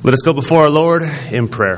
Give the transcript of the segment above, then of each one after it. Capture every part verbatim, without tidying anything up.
Let us go before our Lord in prayer.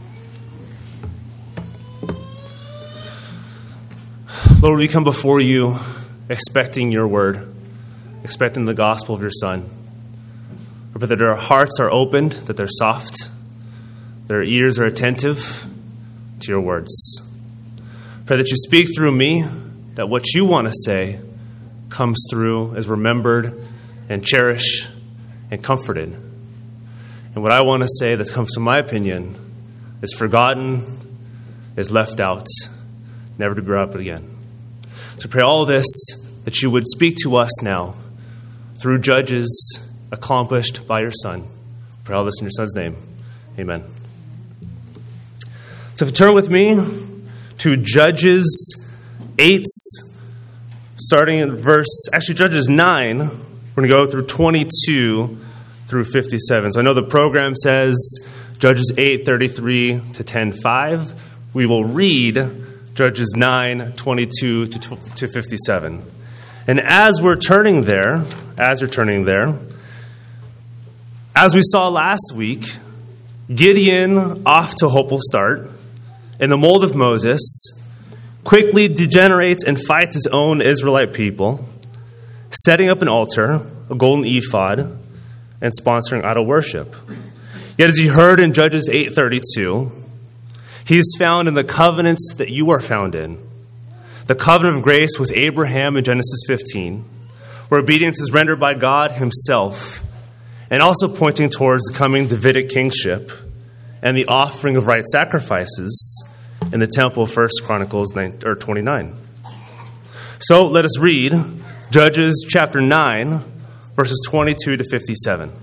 Lord, we come before you expecting your word, expecting the gospel of your Son. But that our hearts are opened, that they're soft, that our ears are attentive to your words. Pray that you speak through me, that what you want to say comes through, is remembered and cherished and comforted. And what I want to say that comes from my opinion is forgotten, is left out, never to be brought up again. So pray all this, that you would speak to us now through Judges accomplished by your Son. Pray all this in your Son's name. Amen. So if you turn with me to Judges eight, starting in verse, actually Judges nine, we're going to go through twenty-two through fifty-seven. So I know the program says Judges eight, thirty-three to ten, five. We will read Judges nine, twenty-two to fifty-seven. And as we're turning there, as you're turning there, as we saw last week, Gideon, off to a hopeful start, in the mold of Moses, quickly degenerates and fights his own Israelite people, setting up an altar, a golden ephod, and sponsoring idol worship. Yet as you heard in Judges eight thirty-two, he is found in the covenants that you are found in. The covenant of grace with Abraham in Genesis fifteen, where obedience is rendered by God himself, and also pointing towards the coming Davidic kingship and the offering of right sacrifices in the temple of First Chronicles twenty-nine. So let us read Judges chapter nine, verses twenty-two to fifty-seven.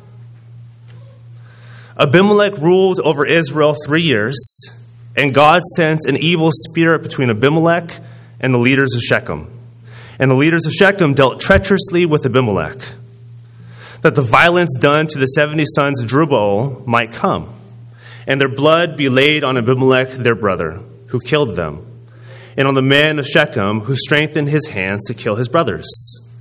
Abimelech ruled over Israel three years, and God sent an evil spirit between Abimelech and the leaders of Shechem. And the leaders of Shechem dealt treacherously with Abimelech, that the violence done to the seventy sons of Jerubbaal might come, and their blood be laid on Abimelech their brother, who killed them, and on the men of Shechem, who strengthened his hands to kill his brothers.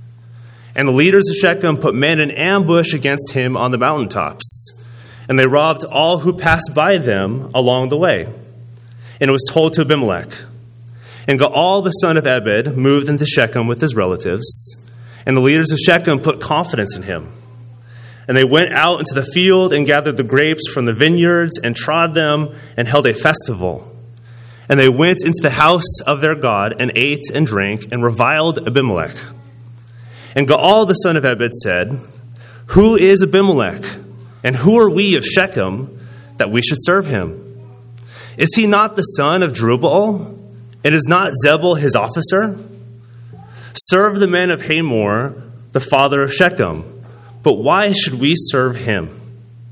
And the leaders of Shechem put men in ambush against him on the mountaintops, and they robbed all who passed by them along the way. And it was told to Abimelech. And Gaal the son of Ebed moved into Shechem with his relatives, and the leaders of Shechem put confidence in him. And they went out into the field and gathered the grapes from the vineyards and trod them and held a festival. And they went into the house of their God and ate and drank and reviled Abimelech. And Gaal the son of Ebed said, "Who is Abimelech, and who are we of Shechem that we should serve him? Is he not the son of Jerubbaal, and is not Zebul his officer? Serve the men of Hamor, the father of Shechem, but why should we serve him?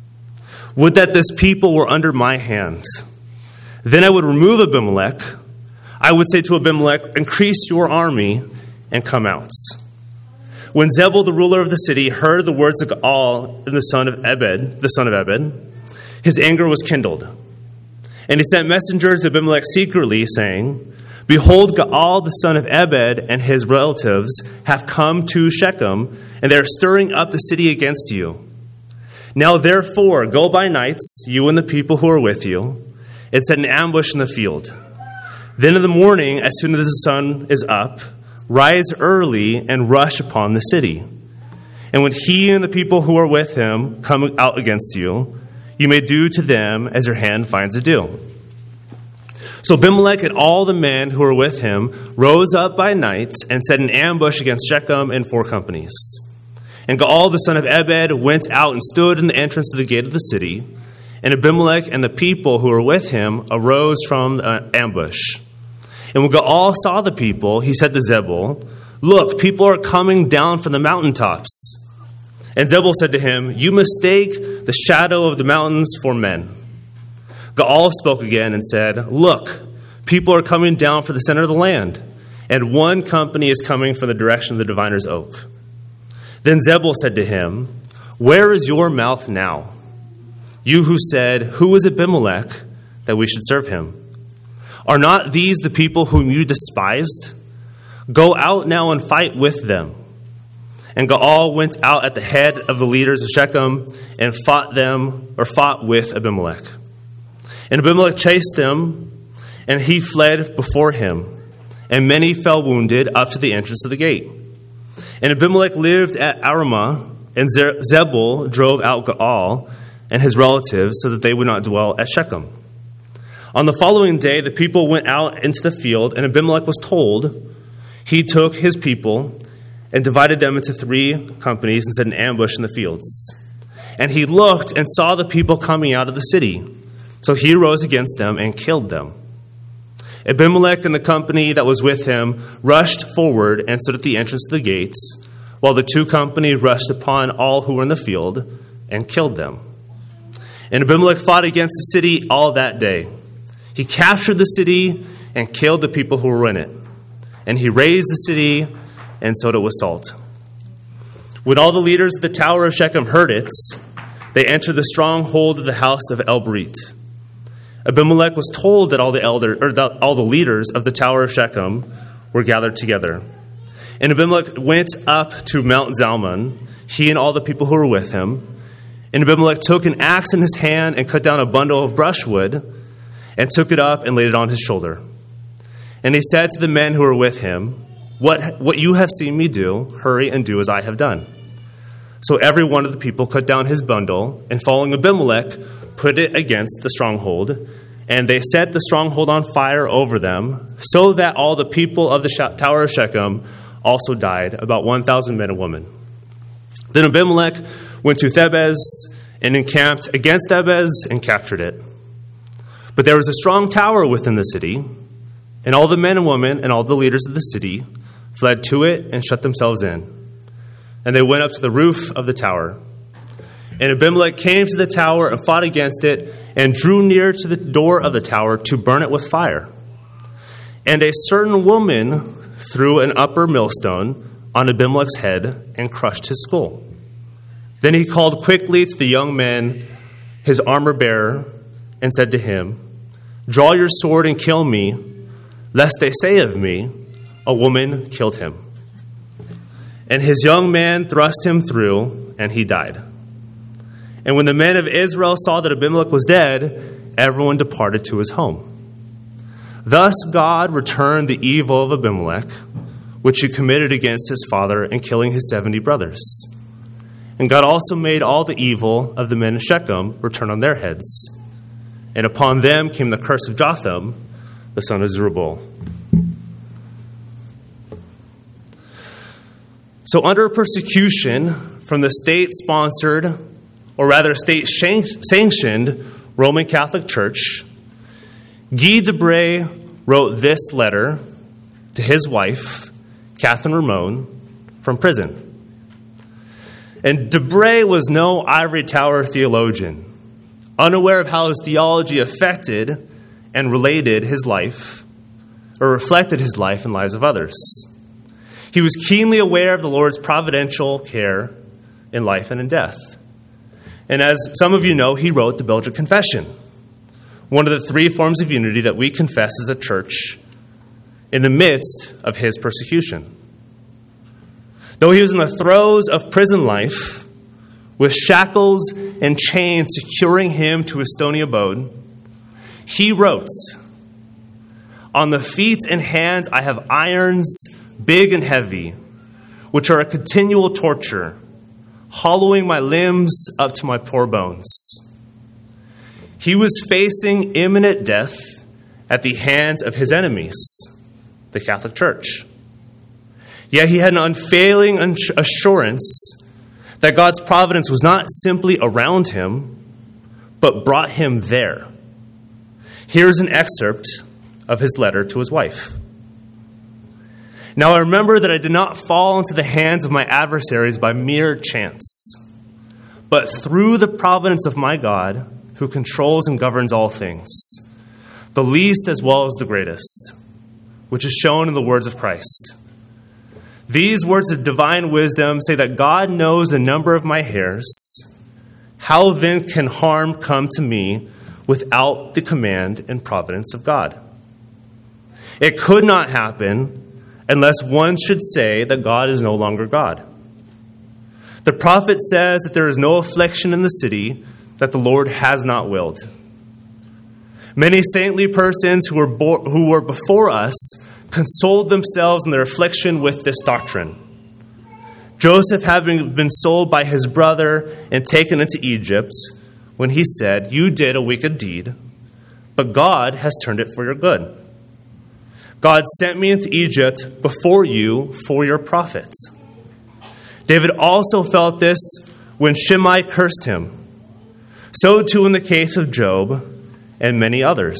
Would that this people were under my hands. Then I would remove Abimelech. I would say to Abimelech, increase your army and come out." When Zebul, the ruler of the city, heard the words of Gaal and the son of Ebed, the son of Ebed, his anger was kindled. And he sent messengers to Abimelech secretly, saying, "Behold, Gaal the son of Ebed and his relatives have come to Shechem, and they are stirring up the city against you. Now therefore, go by nights, you and the people who are with you, and set an ambush in the field. Then in the morning, as soon as the sun is up, rise early and rush upon the city. And when he and the people who are with him come out against you, you may do to them as your hand finds to do." So Abimelech and all the men who were with him rose up by night and set an ambush against Shechem in four companies. And Gaal the son of Ebed went out and stood in the entrance of the gate of the city. And Abimelech and the people who were with him arose from the ambush. And when Gaal saw the people, he said to Zebul, "Look, people are coming down from the mountaintops." And Zebul said to him, "You mistake the shadow of the mountains for men." Gaal spoke again and said, "Look, people are coming down from the center of the land, and one company is coming from the direction of the diviner's oak." Then Zebul said to him, "Where is your mouth now? You who said, 'Who is Abimelech, that we should serve him?' Are not these the people whom you despised? Go out now and fight with them." And Gaal went out at the head of the leaders of Shechem and fought them, or fought with Abimelech. And Abimelech chased them, and he fled before him. And many fell wounded up to the entrance of the gate. And Abimelech lived at Arumah, and Zebul drove out Gaal and his relatives so that they would not dwell at Shechem. On the following day, the people went out into the field, and Abimelech was told. He took his people and divided them into three companies and set an ambush in the fields. And he looked and saw the people coming out of the city. So he arose against them and killed them. Abimelech and the company that was with him rushed forward and stood at the entrance of the gates, while the two companies rushed upon all who were in the field and killed them. And Abimelech fought against the city all that day. He captured the city and killed the people who were in it. And he razed the city and sowed it with salt. When all the leaders of the tower of Shechem heard it, they entered the stronghold of the house of El-Berit. Abimelech was told that all the elder, or that all the leaders of the tower of Shechem were gathered together. And Abimelech went up to Mount Zalmon, he and all the people who were with him. And Abimelech took an axe in his hand and cut down a bundle of brushwood and took it up and laid it on his shoulder. And he said to the men who were with him, What, what you have seen me do, hurry and do as I have done. So every one of the people cut down his bundle, and following Abimelech, put it against the stronghold. And they set the stronghold on fire over them, so that all the people of the tower of Shechem also died, about one thousand men and women. Then Abimelech went to Thebez and encamped against Thebez and captured it. But there was a strong tower within the city, and all the men and women and all the leaders of the city fled to it and shut themselves in. And they went up to the roof of the tower. And Abimelech came to the tower and fought against it and drew near to the door of the tower to burn it with fire. And a certain woman threw an upper millstone on Abimelech's head and crushed his skull. Then he called quickly to the young man, his armor bearer, and said to him, Draw your sword and kill me, lest they say of me, a woman killed him. And his young man thrust him through, and he died. And when the men of Israel saw that Abimelech was dead, everyone departed to his home. Thus God returned the evil of Abimelech, which he committed against his father in killing his seventy brothers. And God also made all the evil of the men of Shechem return on their heads. And upon them came the curse of Jotham, the son of Zerubbabel. So under persecution from the state-sponsored, or rather state-sanctioned Roman Catholic Church, Guy de Bray wrote this letter to his wife, Catherine Ramon, from prison. And de Bray was no ivory tower theologian, unaware of how his theology affected and related his life, or reflected his life and lives of others. He was keenly aware of the Lord's providential care in life and in death. And as some of you know, he wrote the Belgic Confession, one of the three forms of unity that we confess as a church in the midst of his persecution. Though he was in the throes of prison life, with shackles and chains securing him to his stony abode, he wrote, On the feet and hands I have irons big and heavy, which are a continual torture, hollowing my limbs up to my poor bones. He was facing imminent death at the hands of his enemies, the Catholic Church. Yet he had an unfailing assurance that God's providence was not simply around him, but brought him there. Here's an excerpt of his letter to his wife. Now I remember that I did not fall into the hands of my adversaries by mere chance, but through the providence of my God, who controls and governs all things, the least as well as the greatest, which is shown in the words of Christ. These words of divine wisdom say that God knows the number of my hairs. How then can harm come to me without the command and providence of God? It could not happen unless one should say that God is no longer God. The prophet says that there is no affliction in the city that the Lord has not willed. Many saintly persons who were, bo- who were before us consoled themselves in their affliction with this doctrine. Joseph, having been sold by his brother and taken into Egypt, when he said, "You did a wicked deed, but God has turned it for your good. God sent me into Egypt before you for your profit." David also felt this when Shimei cursed him. So too in the case of Job and many others.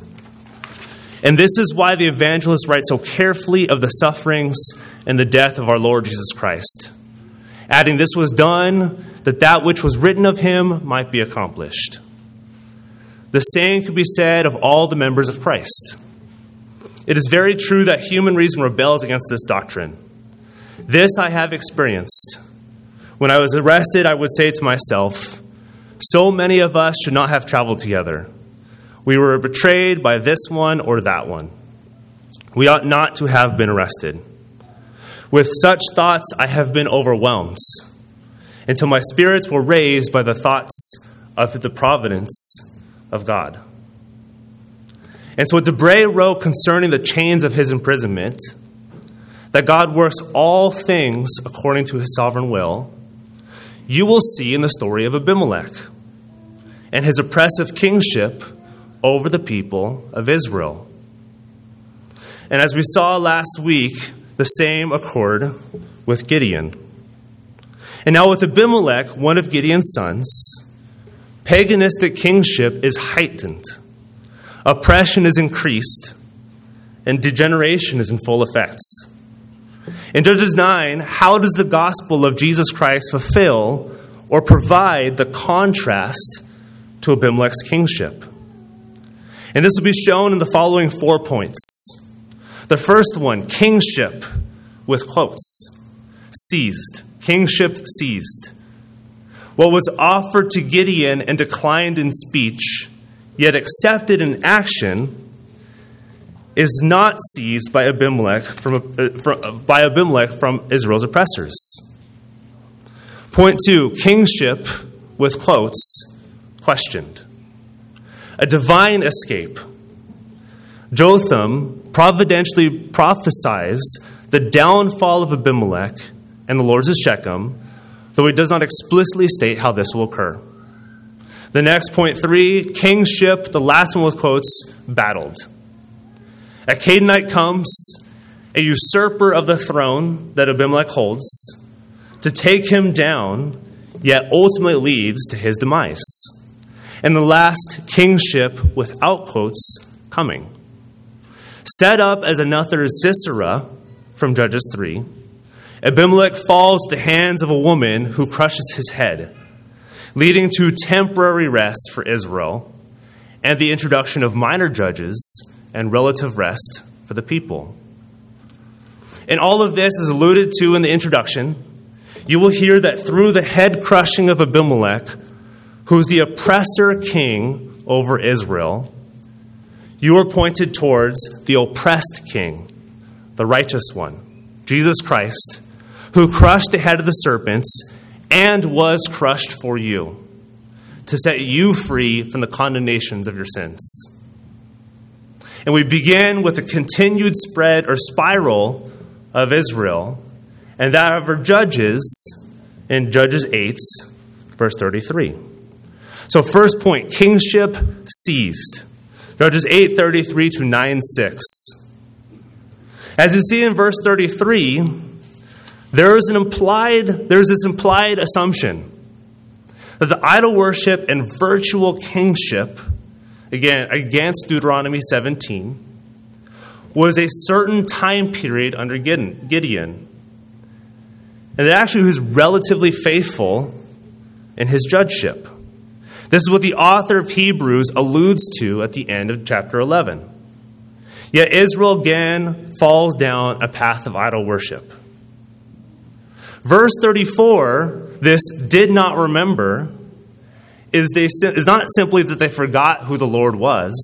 And this is why the evangelist writes so carefully of the sufferings and the death of our Lord Jesus Christ, adding, "This was done that that which was written of him might be accomplished." The same could be said of all the members of Christ. It is very true that human reason rebels against this doctrine. This I have experienced. When I was arrested, I would say to myself, so many of us should not have traveled together. We were betrayed by this one or that one. We ought not to have been arrested. With such thoughts, I have been overwhelmed until my spirits were raised by the thoughts of the providence of God. And so what Debray wrote concerning the chains of his imprisonment, that God works all things according to his sovereign will, you will see in the story of Abimelech and his oppressive kingship over the people of Israel. And as we saw last week, the same occurred with Gideon. And now with Abimelech, one of Gideon's sons, paganistic kingship is heightened, oppression is increased, and degeneration is in full effect. In Judges nine, how does the gospel of Jesus Christ fulfill or provide the contrast to Abimelech's kingship? And this will be shown in the following four points. The first one, kingship, with quotes, seized, kingship seized. What was offered to Gideon and declined in speech, yet accepted in action, is not seized by Abimelech from, uh, from, by Abimelech from Israel's oppressors. Point two, kingship, with quotes, questioned. A divine escape. Jotham providentially prophesies the downfall of Abimelech and the lords of Shechem, though he does not explicitly state how this will occur. The next, point three, kingship, the last one with quotes, battled. A Canaanite comes, a usurper of the throne that Abimelech holds, to take him down, yet ultimately leads to his demise. And the last, kingship, without quotes, coming. Set up as another Sisera from Judges three, Abimelech falls to the hands of a woman who crushes his head, leading to temporary rest for Israel and the introduction of minor judges and relative rest for the people. And all of this is alluded to in the introduction. You will hear that through the head crushing of Abimelech, who's the oppressor king over Israel, you are pointed towards the oppressed king, the righteous one, Jesus Christ, who crushed the head of the serpents and was crushed for you, to set you free from the condemnations of your sins. And we begin with the continued spread or spiral of Israel, and that of her judges in Judges eight, verse thirty-three. So first point, kingship seized. Judges eight thirty-three to nine six. As you see in verse thirty-three, there is an implied, there's this implied assumption that the idol worship and virtual kingship, again, against Deuteronomy seventeen, was a certain time period under Gideon. And that actually he was relatively faithful in his judgeship. This is what the author of Hebrews alludes to at the end of chapter eleven. Yet Israel again falls down a path of idol worship. Verse thirty-four, this did not remember, is, they, is not simply that they forgot who the Lord was,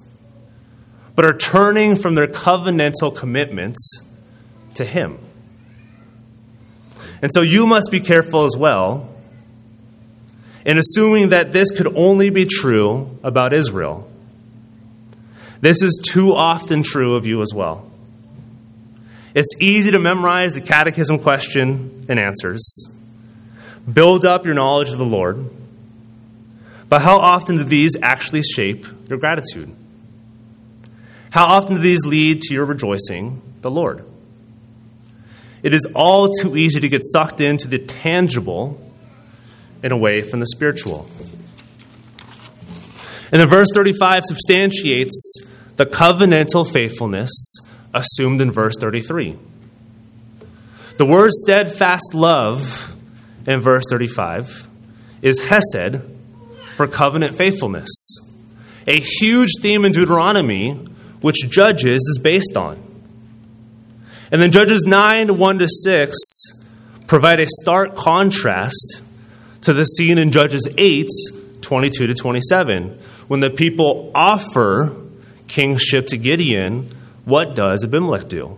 but are turning from their covenantal commitments to him. And so you must be careful as well in assuming that this could only be true about Israel. This is too often true of you as well. It's easy to memorize the catechism question and answers, build up your knowledge of the Lord, but how often do these actually shape your gratitude? How often do these lead to your rejoicing the Lord? It is all too easy to get sucked into the tangible and away from the spiritual. And then verse thirty-five substantiates the covenantal faithfulness assumed in verse thirty-three. The word steadfast love in verse thirty-five is hesed for covenant faithfulness, a huge theme in Deuteronomy which Judges is based on. And then Judges nine, one to six provide a stark contrast to the scene in Judges eight, twenty-two to twenty-seven. When the people offer kingship to Gideon, what does Abimelech do?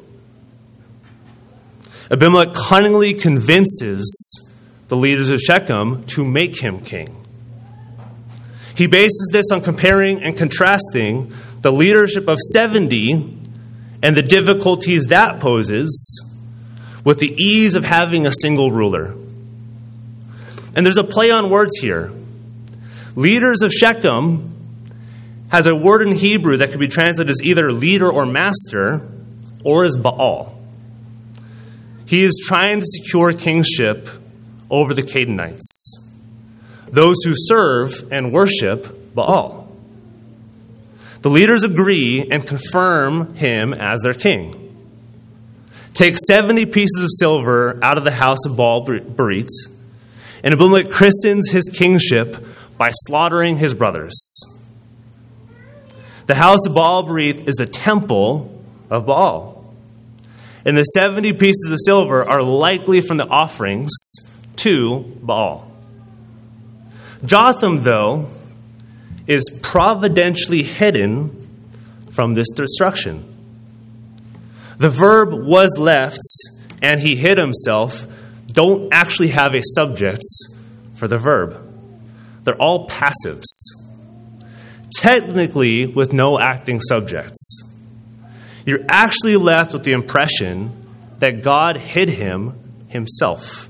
Abimelech cunningly convinces the leaders of Shechem to make him king. He bases this on comparing and contrasting the leadership of seventy and the difficulties that poses with the ease of having a single ruler. And there's a play on words here. Leaders of Shechem has a word in Hebrew that can be translated as either leader or master, or as Baal. He is trying to secure kingship over the Canaanites, those who serve and worship Baal. The leaders agree and confirm him as their king. Take seventy pieces of silver out of the house of Baal Berith, and Abimelech christens his kingship by slaughtering his brothers. The house of Baal Berith is the temple of Baal. And the seventy pieces of silver are likely from the offerings to Baal. Jotham, though, is providentially hidden from this destruction. The verb was left and he hid himself don't actually have a subject for the verb. They're all passives, technically with no acting subjects. You're actually left with the impression that God hid him himself.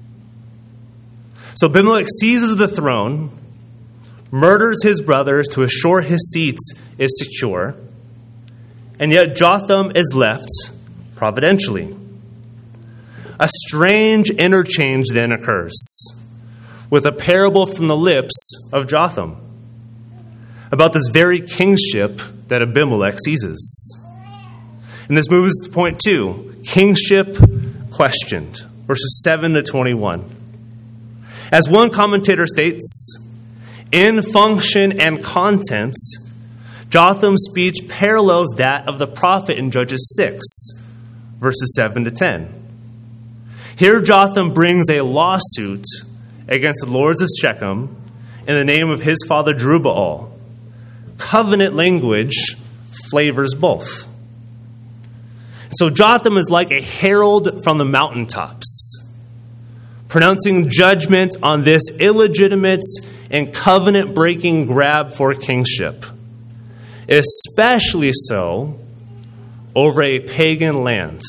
So Abimelech seizes the throne, murders his brothers to assure his seat is secure, and yet Jotham is left providentially. A strange interchange then occurs with a parable from the lips of Jotham about this very kingship that Abimelech seizes. And this moves to point two, kingship questioned, verses seven to twenty-one. As one commentator states, in function and content, Jotham's speech parallels that of the prophet in Judges six, verses seven to ten. Here Jotham brings a lawsuit against the lords of Shechem in the name of his father Jerubbaal. Covenant language flavors both. So Jotham is like a herald from the mountaintops, pronouncing judgment on this illegitimate and covenant-breaking grab for kingship, especially so over a pagan land.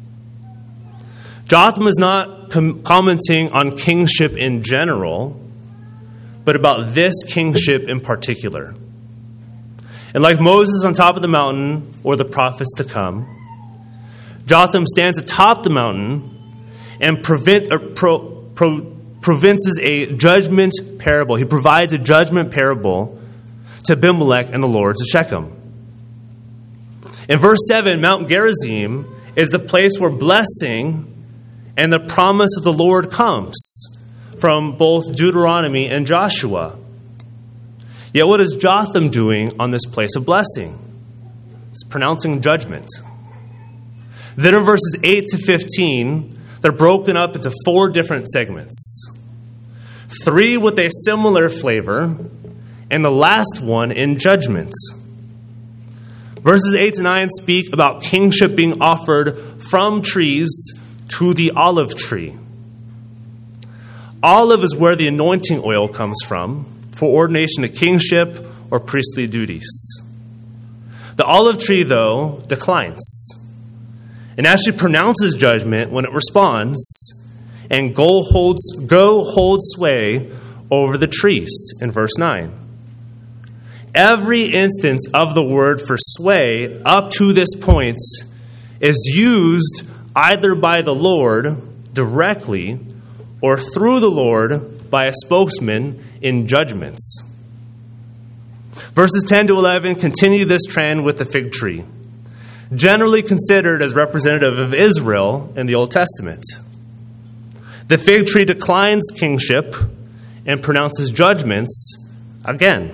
Jotham is not com- commenting on kingship in general, but about this kingship in particular. And like Moses on top of the mountain, or the prophets to come, Jotham stands atop the mountain and prevent, or pro, pro, provinces a judgment parable. He provides a judgment parable to Abimelech and the lords of Shechem. In verse seven, Mount Gerizim is the place where blessing and the promise of the Lord comes from both Deuteronomy and Joshua. Yet what is Jotham doing on this place of blessing? He's pronouncing judgment. Then in verses eight to fifteen, they're broken up into four different segments. Three with a similar flavor, and the last one in judgment. Verses eight to nine speak about kingship being offered from trees to the olive tree. Olive is where the anointing oil comes from for ordination to kingship or priestly duties. The olive tree, though, declines and actually pronounces judgment when it responds, and go holds, go hold sway over the trees in verse nine. Every instance of the word for sway up to this point is used either by the Lord directly or through the Lord by a spokesman in judgments. Verses ten to eleven continue this trend with the fig tree, generally considered as representative of Israel in the Old Testament. The fig tree declines kingship and pronounces judgments again.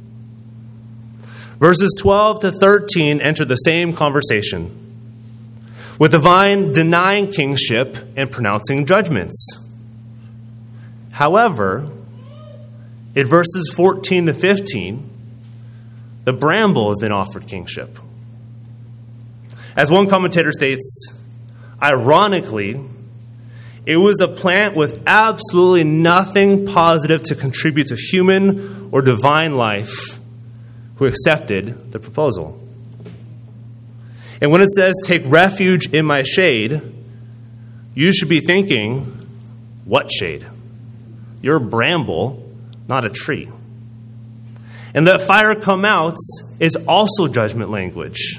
Verses twelve to thirteen enter the same conversation, with the vine denying kingship and pronouncing judgments. However, in verses fourteen to fifteen, the bramble is then offered kingship. As one commentator states, ironically, it was the plant with absolutely nothing positive to contribute to human or divine life who accepted the proposal. And when it says, take refuge in my shade, you should be thinking, what shade? You're a bramble, not a tree. And let fire come out is also judgment language.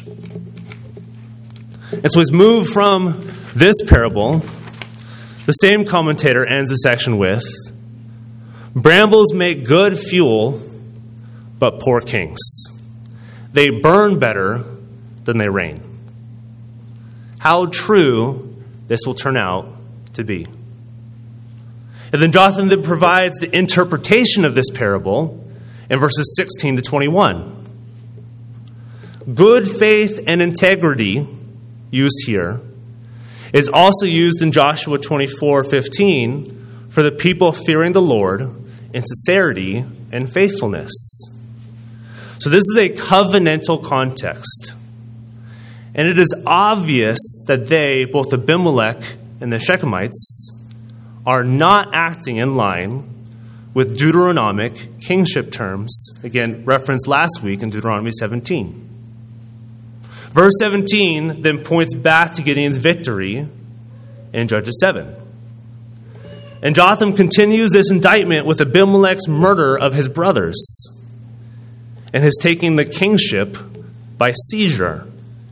And so as moved from this parable, the same commentator ends the section with, brambles make good fuel, but poor kings. They burn better than they reign. How true this will turn out to be. And then Jonathan then provides the interpretation of this parable in verses sixteen to twenty-one. Good faith and integrity, used here, is also used in Joshua twenty-four fifteen for the people fearing the Lord in sincerity and faithfulness. So this is a covenantal context. And it is obvious that they, both Abimelech and the Shechemites, are not acting in line with Deuteronomic kingship terms, again, referenced last week in Deuteronomy seventeen. Verse seventeen then points back to Gideon's victory in Judges seven. And Jotham continues this indictment with Abimelech's murder of his brothers and his taking the kingship by seizure.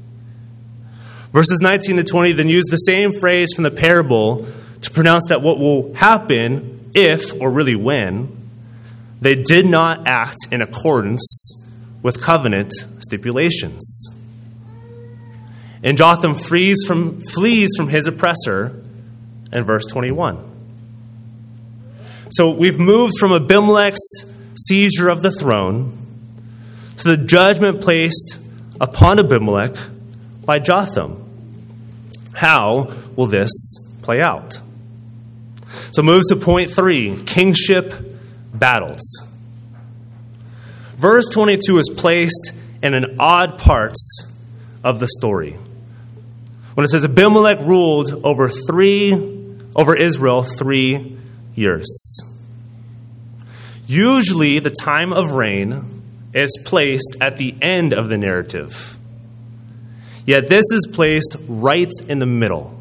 Verses nineteen to twenty then use the same phrase from the parable to pronounce that what will happen if, or really when, they did not act in accordance with covenant stipulations. And Jotham flees from, flees from his oppressor in verse twenty-one. So we've moved from Abimelech's seizure of the throne to the judgment placed upon Abimelech by Jotham. How will this play out? So moves to point three, kingship battles. Verse twenty-two is placed in an odd part of the story, when it says Abimelech ruled over three over Israel three years. Usually the time of reign is placed at the end of the narrative. Yet this is placed right in the middle.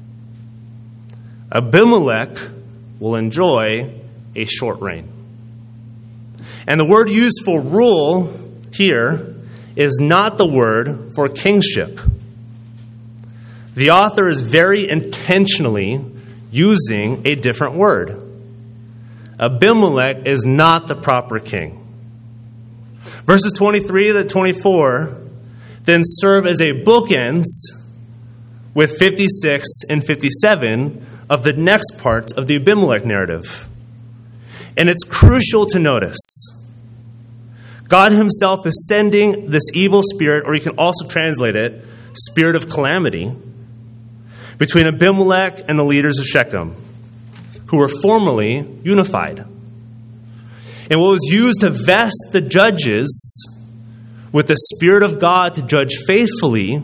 Abimelech will enjoy a short reign. And the word used for rule here is not the word for kingship. The author is very intentionally using a different word. Abimelech is not the proper king. Verses twenty-three to twenty-four then serve as a bookends with fifty-six and fifty-seven of the next part of the Abimelech narrative. And it's crucial to notice, God himself is sending this evil spirit, or you can also translate it, spirit of calamity, between Abimelech and the leaders of Shechem, who were formerly unified. And what was used to vest the judges with the Spirit of God to judge faithfully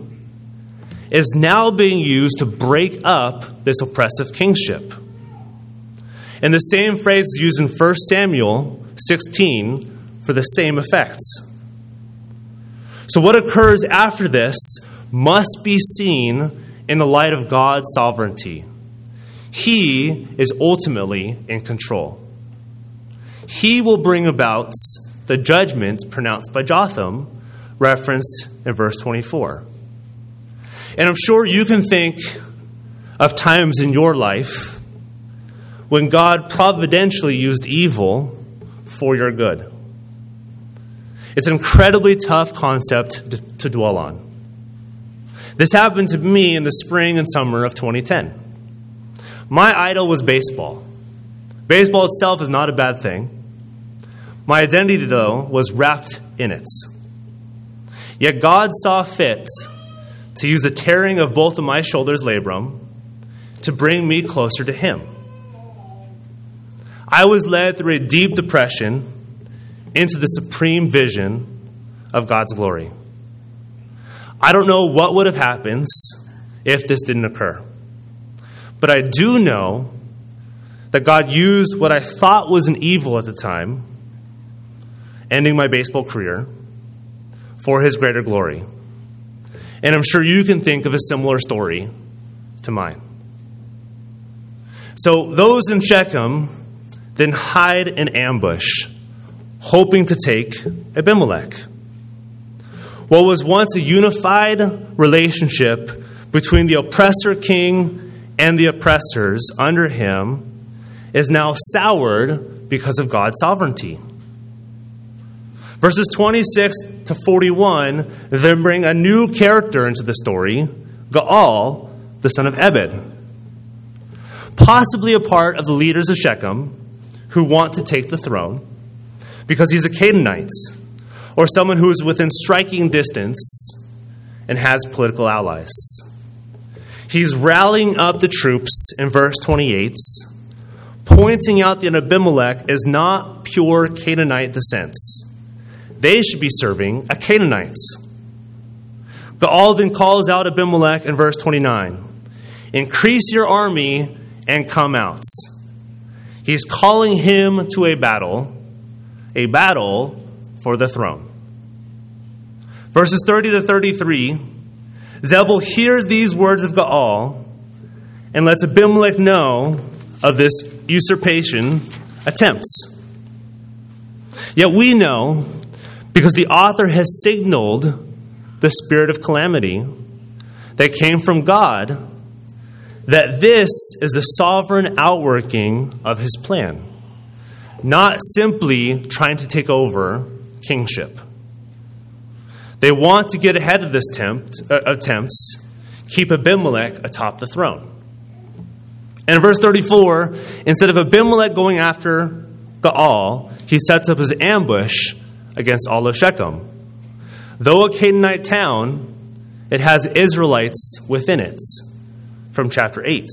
is now being used to break up this oppressive kingship. And the same phrase is used in First Samuel sixteen for the same effects. So what occurs after this must be seen in the light of God's sovereignty. He is ultimately in control. He will bring about the judgment pronounced by Jotham, referenced in verse twenty-four. And I'm sure you can think of times in your life when God providentially used evil for your good. It's an incredibly tough concept to, to dwell on. This happened to me in the spring and summer of twenty ten. My idol was baseball. Baseball itself is not a bad thing. My identity, though, was wrapped in it. Yet God saw fit to use the tearing of both of my shoulders labrum to bring me closer to Him. I was led through a deep depression into the supreme vision of God's glory. I don't know what would have happened if this didn't occur. But I do know that God used what I thought was an evil at the time, ending my baseball career, for His greater glory. And I'm sure you can think of a similar story to mine. So those in Shechem then hide in ambush, hoping to take Abimelech. What was once a unified relationship between the oppressor king and the oppressors under him is now soured because of God's sovereignty. Verses twenty-six to forty-one then bring a new character into the story, Gaal, the son of Ebed. Possibly a part of the leaders of Shechem who want to take the throne because he's a Canaanite or someone who is within striking distance and has political allies. He's rallying up the troops in verse twenty-eight, pointing out that Abimelech is not pure Canaanite descent. They should be serving a Canaanite. Gaal then calls out Abimelech in verse twenty-nine. Increase your army and come out. He's calling him to a battle, a battle for the throne. Verses thirty to thirty-three, Zebul hears these words of Gaal and lets Abimelech know of this usurpation attempts. Yet we know, because the author has signaled the spirit of calamity that came from God, that this is the sovereign outworking of His plan, not simply trying to take over kingship. They want to get ahead of this tempt, uh, attempts, keep Abimelech atop the throne. And in verse thirty-four, instead of Abimelech going after Gaal, he sets up his ambush against all of Shechem. Though a Canaanite town, it has Israelites within it, from chapter eight.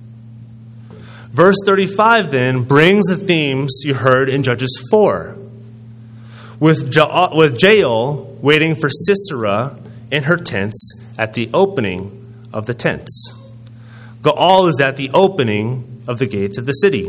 Verse thirty-five then brings the themes you heard in Judges four, with, ja- with Jael waiting for Sisera in her tents at the opening of the tents. Gaal is at the opening of the gates of the city.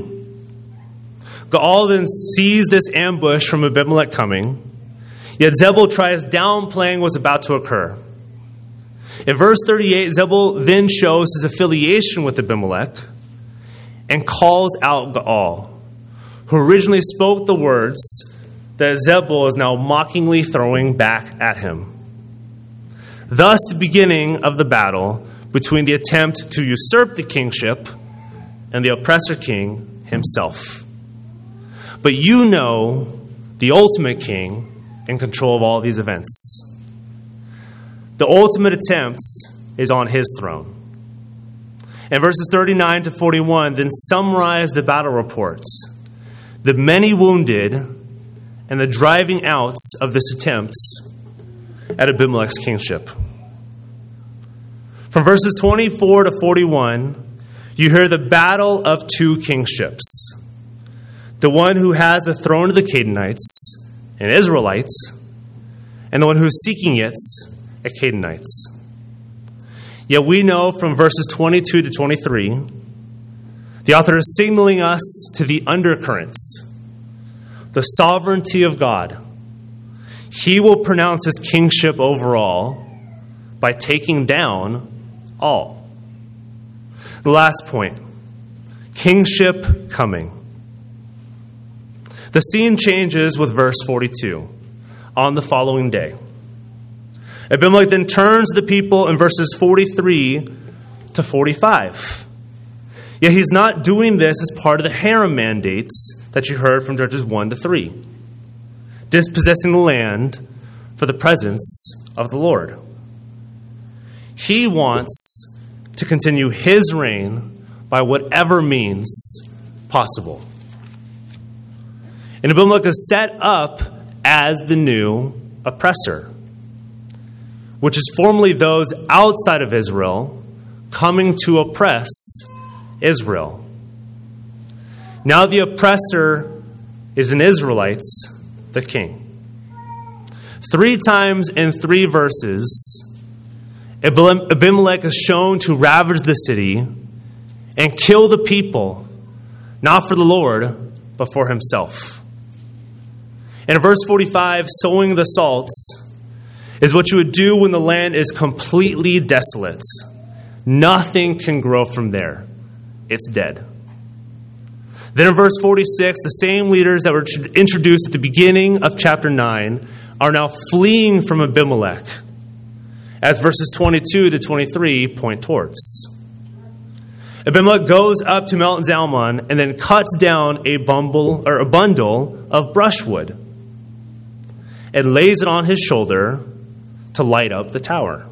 Gaal then sees this ambush from Abimelech coming, yet Zebul tries downplaying what's about to occur. In verse thirty-eight, Zebul then shows his affiliation with Abimelech and calls out Gaal, who originally spoke the words that Zebul is now mockingly throwing back at him. Thus, the beginning of the battle between the attempt to usurp the kingship and the oppressor king himself. But you know the ultimate king in control of all these events. The ultimate attempt is on his throne. And verses thirty-nine to forty-one then summarize the battle reports, the many wounded, and the driving out of this attempt at Abimelech's kingship. From verses twenty-four to forty-one, you hear the battle of two kingships. The one who has the throne of the Canaanites and Israelites, and the one who is seeking it, a Canaanites. Yet we know from verses twenty-two to twenty-three The author is signaling us to the undercurrents, the sovereignty of God. He will pronounce his kingship over all by taking down all. The last point, kingship coming. The scene changes with verse forty-two. On the following day, Abimelech then turns the people in verses forty-three to forty-five. Yet he's not doing this as part of the harem mandates that you heard from Judges one to three. Dispossessing the land for the presence of the Lord. He wants to continue his reign by whatever means possible. And Abimelech is set up as the new oppressor, which is formerly those outside of Israel coming to oppress Israel. Now the oppressor is an Israelite, the king. Three times in three verses, Abimelech is shown to ravage the city and kill the people, not for the Lord, but for himself. And in verse forty-five, sowing the salts is what you would do when the land is completely desolate. Nothing can grow from there. It's dead. Then in verse forty-six, the same leaders that were introduced at the beginning of chapter nine are now fleeing from Abimelech, as verses twenty-two to twenty-three point towards. Abimelech goes up to Mount Zalmon and then cuts down a bundle or a bundle of brushwood and lays it on his shoulder to light up the tower.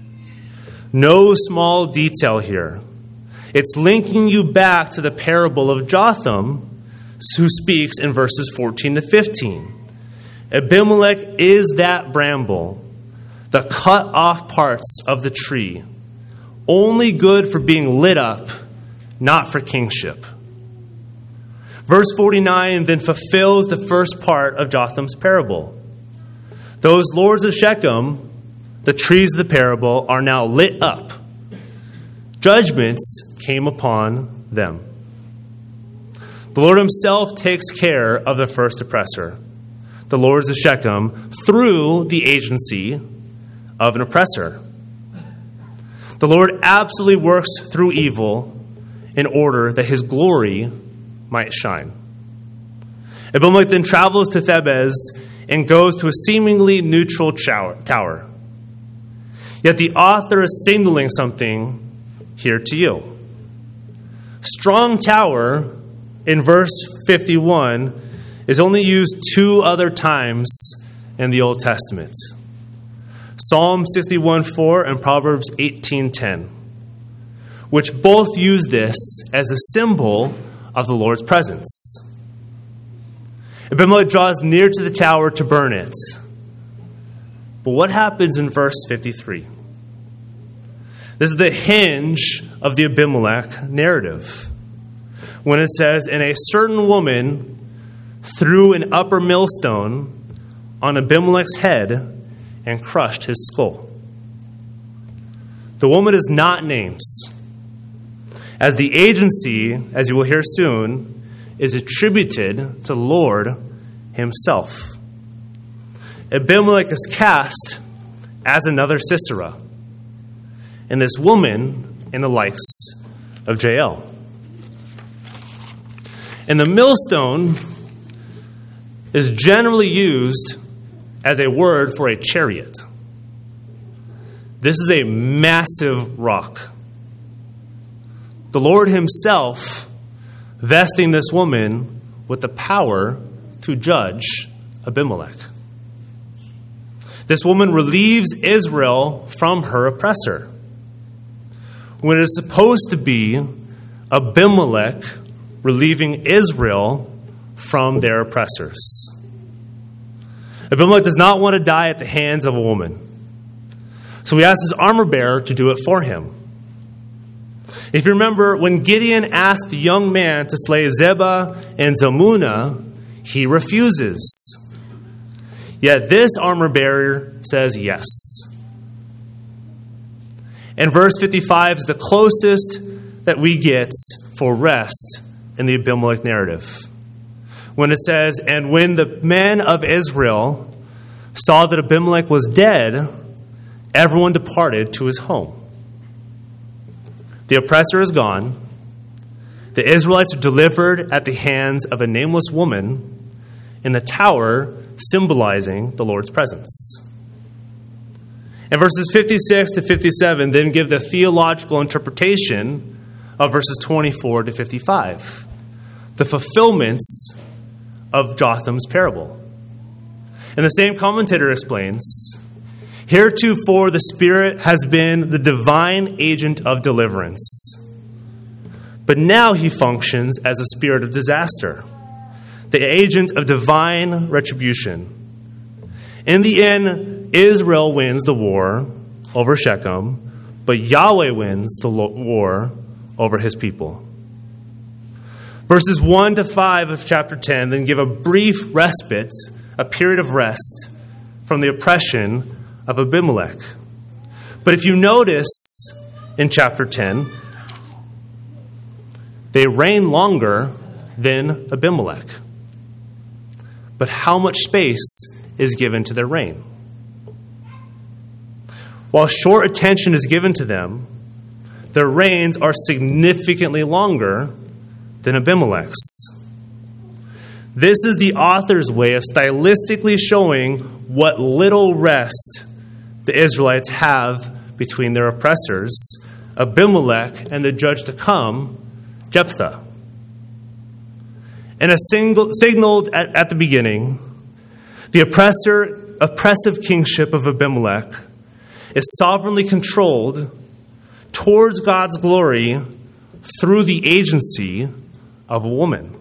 No small detail here. It's linking you back to the parable of Jotham, who speaks in verses fourteen to fifteen. Abimelech is that bramble, the cut off parts of the tree, only good for being lit up, not for kingship. Verse forty-nine then fulfills the first part of Jotham's parable. Those lords of Shechem, the trees of the parable, are now lit up. Judgments came upon them. The Lord himself takes care of the first oppressor, the lords of Shechem, through the agency of an oppressor. The Lord absolutely works through evil in order that his glory might shine. Abimelech then travels to Thebez and goes to a seemingly neutral tower. Yet the author is signaling something here to you. Strong tower in verse fifty-one is only used two other times in the Old Testament. Psalm sixty-one four and Proverbs eighteen ten, which both use this as a symbol of the Lord's presence. Abimelech draws near to the tower to burn it. But what happens in verse fifty-three? This is the hinge of the Abimelech narrative, when it says, "And a certain woman threw an upper millstone on Abimelech's head and crushed his skull." The woman is not named, as the agency, as you will hear soon, is attributed to the Lord himself. Abimelech is cast as another Sisera, and this woman in the likes of Jael. And the millstone is generally used as a word for a chariot. This is a massive rock. The Lord himself vesting this woman with the power to judge Abimelech. This woman relieves Israel from her oppressor, when it is supposed to be Abimelech relieving Israel from their oppressors. Abimelech does not want to die at the hands of a woman, so he asks his armor bearer to do it for him. If you remember, when Gideon asked the young man to slay Zebah and Zalmunna, he refuses. Yet this armor bearer says yes. And verse fifty-five is the closest that we get for rest in the Abimelech narrative. When it says, and when the men of Israel saw that Abimelech was dead, everyone departed to his home. The oppressor is gone. The Israelites are delivered at the hands of a nameless woman in the tower, symbolizing the Lord's presence. And verses fifty-six to fifty-seven then give the theological interpretation of verses twenty-four to fifty-five, the fulfillments of Jotham's parable. And the same commentator explains, heretofore the Spirit has been the divine agent of deliverance, but now he functions as a spirit of disaster, the agent of divine retribution. In the end, Israel wins the war over Shechem, but Yahweh wins the war over his people. Verses one to five of chapter ten then give a brief respite, a period of rest from the oppression of Abimelech. But if you notice in chapter ten, they reign longer than Abimelech. But how much space is given to their reign? While short attention is given to them, their reigns are significantly longer than Abimelech's. This is the author's way of stylistically showing what little rest the Israelites have between their oppressors, Abimelech, and the judge to come, Jephthah. And as single, signaled at, at the beginning, the oppressor, oppressive kingship of Abimelech is sovereignly controlled towards God's glory through the agency of a woman.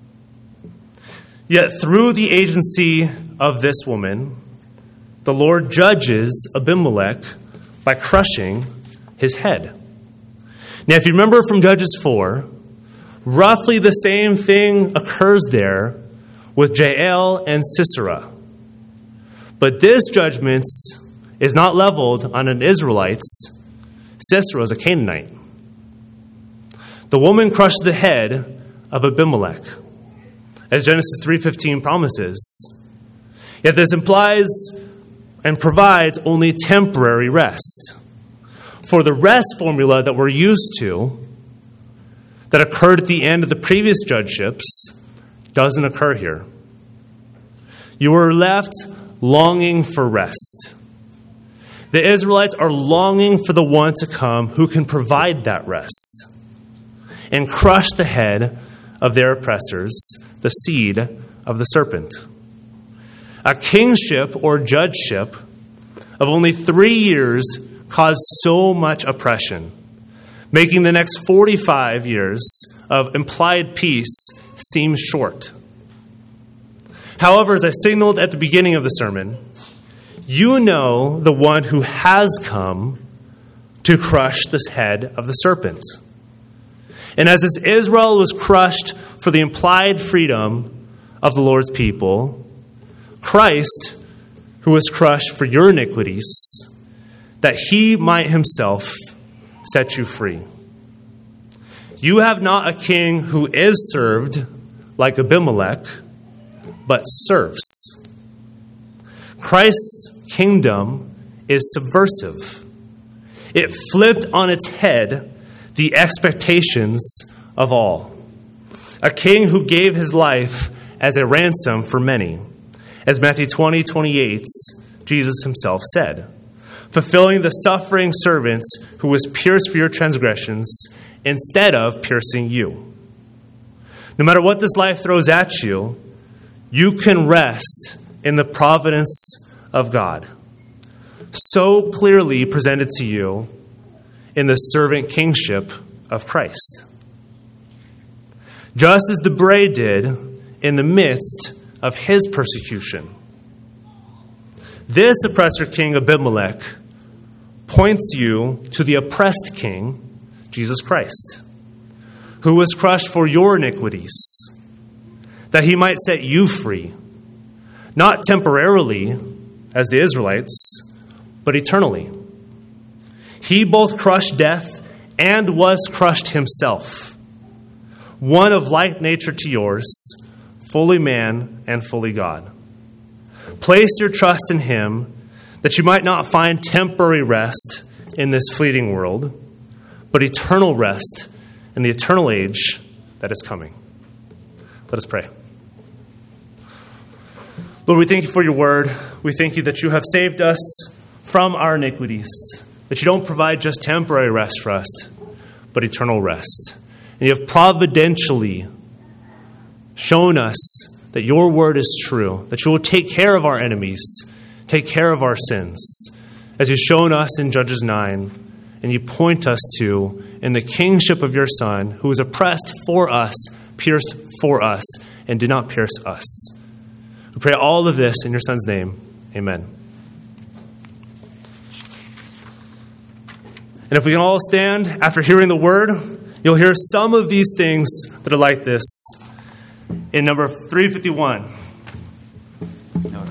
Yet through the agency of this woman, the Lord judges Abimelech by crushing his head. Now, if you remember from Judges four, roughly the same thing occurs there with Jael and Sisera. But this judgment is not leveled on an Israelite. Sisera is a Canaanite. The woman crushed the head of Abimelech, as Genesis three fifteen promises. Yet this implies and provides only temporary rest. For the rest formula that we're used to, that occurred at the end of the previous judgeships, doesn't occur here. You are left longing for rest. The Israelites are longing for the one to come who can provide that rest and crush the head of their oppressors, the seed of the serpent. A kingship or judgeship of only three years caused so much oppression, making the next forty-five years of implied peace seem short. However, as I signaled at the beginning of the sermon, you know the one who has come to crush this head of the serpent. And as this Israel was crushed for the implied freedom of the Lord's people, Christ, who was crushed for your iniquities, that he might himself set you free. You have not a king who is served like Abimelech, but serves. Christ's kingdom is subversive. It flipped on its head the expectations of all. A king who gave his life as a ransom for many. As Matthew twenty twenty-eight, Jesus himself said, fulfilling the suffering servants who was pierced for your transgressions instead of piercing you. No matter what this life throws at you, you can rest in the providence of God, so clearly presented to you in the servant kingship of Christ. Just as Debray did in the midst of his persecution. This oppressor king Abimelech points you to the oppressed king, Jesus Christ, who was crushed for your iniquities, that he might set you free, not temporarily, as the Israelites, but eternally. He both crushed death and was crushed himself. one of like nature to yours, fully man and fully God. Place your trust in him, that you might not find temporary rest in this fleeting world, but eternal rest in the eternal age that is coming. Let us pray. Lord, we thank you for your word. We thank you that you have saved us from our iniquities, that you don't provide just temporary rest for us, but eternal rest. And you have providentially shown us that your word is true, that you will take care of our enemies, take care of our sins, as you've shown us in Judges nine, and you point us to in the kingship of your Son, who was oppressed for us, pierced for us, and did not pierce us. We pray all of this in your Son's name. Amen. And if we can all stand after hearing the word, you'll hear some of these things that are like this in number three fifty-one.